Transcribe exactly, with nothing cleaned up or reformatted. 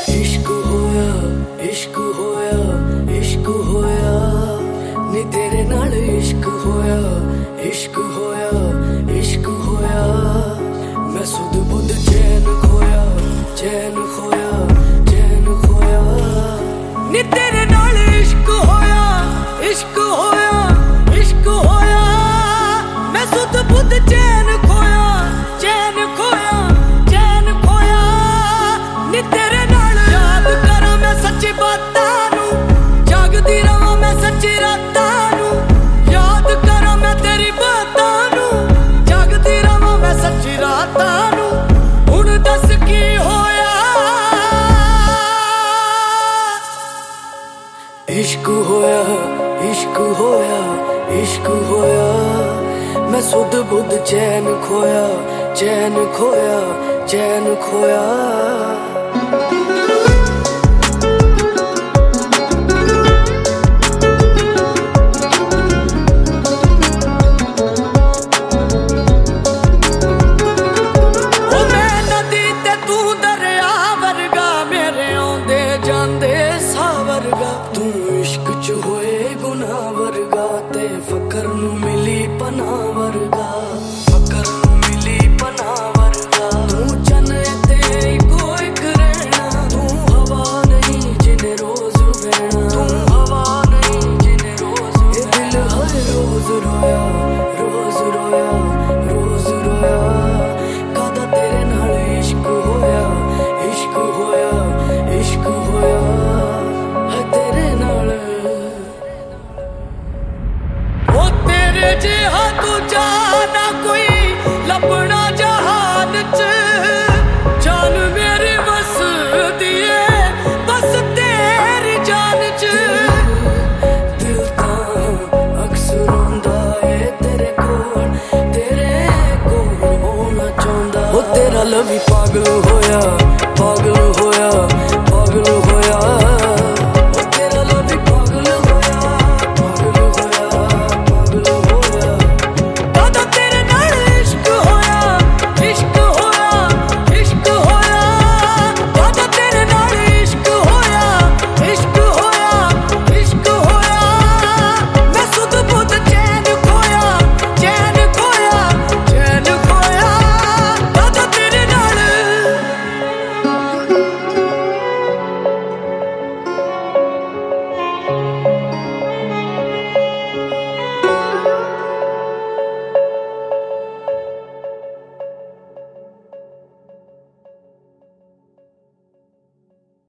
इश्क होया इश्क होया इश्क होया नी तेरे नाल इश्क होया इश्क होया इश्क होया मैं सुध बुध चैन खोया चैन खोया चैन खोया नी तेरे नाल इश्क होया इश्क होया इश्क होया मैं सुध बुध चैन खोया चैन खोया चैन खोया नी तेरे नाल याद करा मैं सच्ची बातां नू जागदी रहां मैं सच्ची रातां नू याद करा मैं तेरी बातां नू जागदी रहां मैं सच्ची रातां नू हुण दस की होया इश्क होया इश्क होया इश्क होया मैं सुध बुध चैन खोया चैन खोया चैन खोया।